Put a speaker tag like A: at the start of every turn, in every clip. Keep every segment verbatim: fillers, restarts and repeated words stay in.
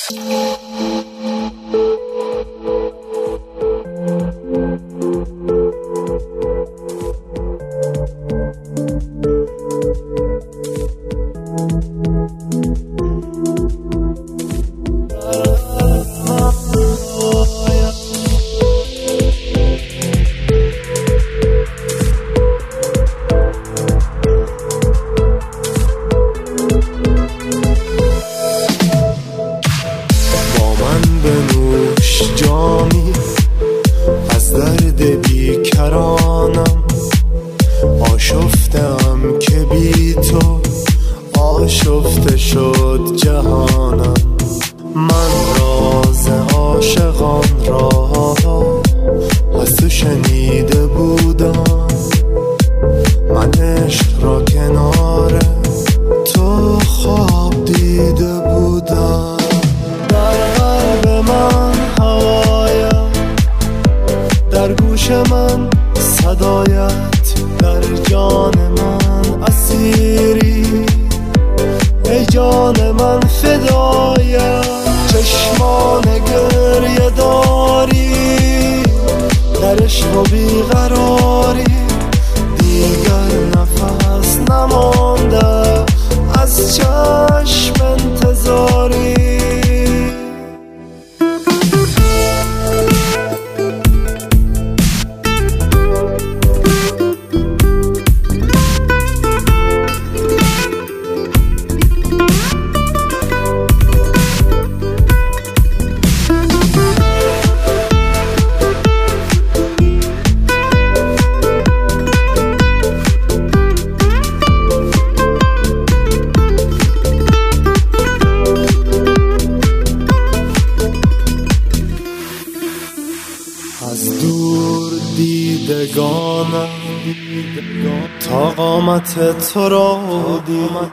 A: تو را دید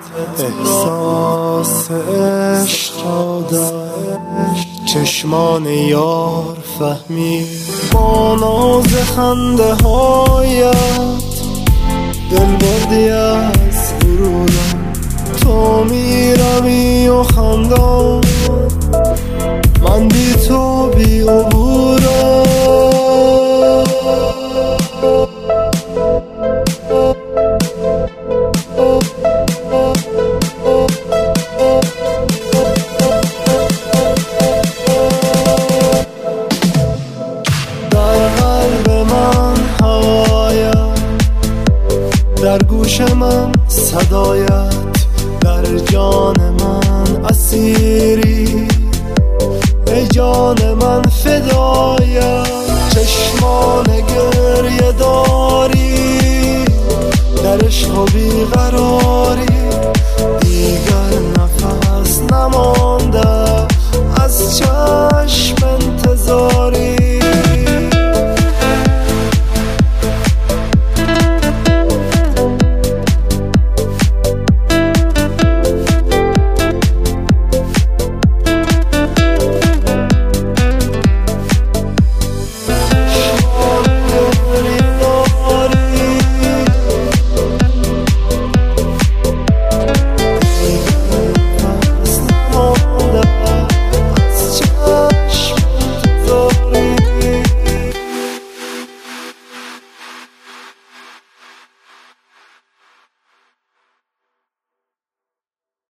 A: احساس عشق دادم چشمان یار فهمید با ناز خنده هایت دل بردی از غرورم تو می روی و خندان من بی تو بی عبورم در گوش من صدایت در جان من اسیری ای جان من فدایت چشمان گریه داری در عشق و بیقراری